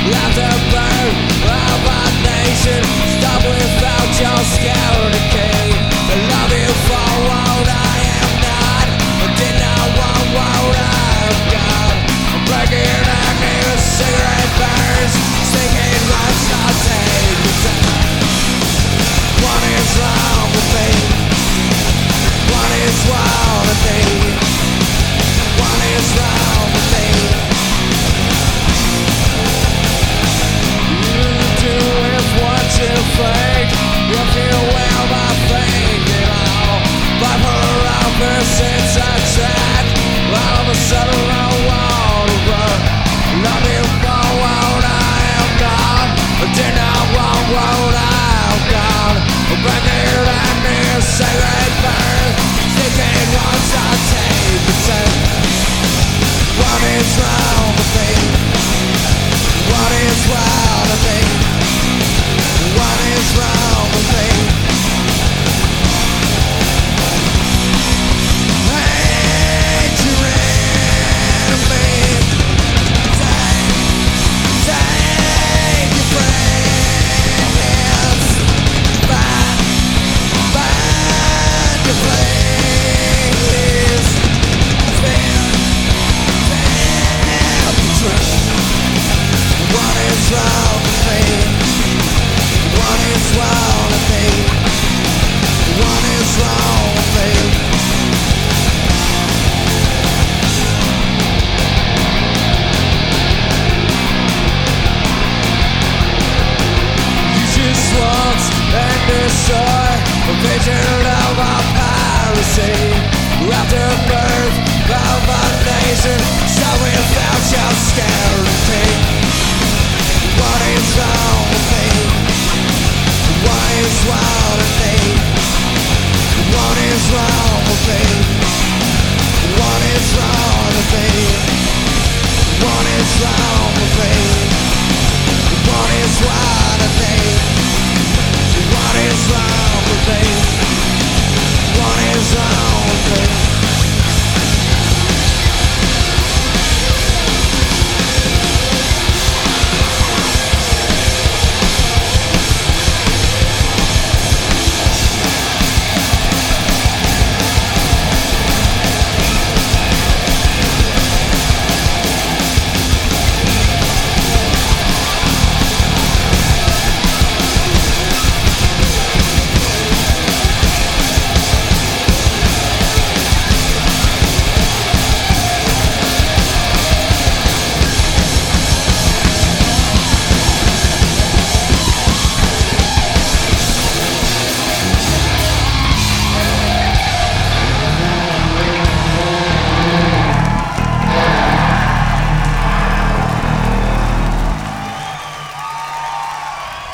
After birth of a nation, stop without your scare decay. I love you for what I am not, I did not want what I've got. I'm breaking out here, cigarette burns, stinking rush, I'll take the time. What is wrong with me? What is wrong with me? What is wrong with me? You do with what you think, if you will not think at all. But for opposites attract, all of a sudden I want to run. Love you for what I am not, I did not want what I've got. Break it and near cigarette burn, sticking once I take the turn. What is wrong with me? What is wrong with me? What is wrong with me? Hate your enemy. Take your friends. Find your place. Feel the truth. What is wrong with me? What is wrong with me? What is wrong with me? You just want and destroy a vision of our piracy. After birth of a nation, so without your scarcity. What is wrong with me? What is wrong with me? What is wrong with me? What is wrong with me? What is wrong?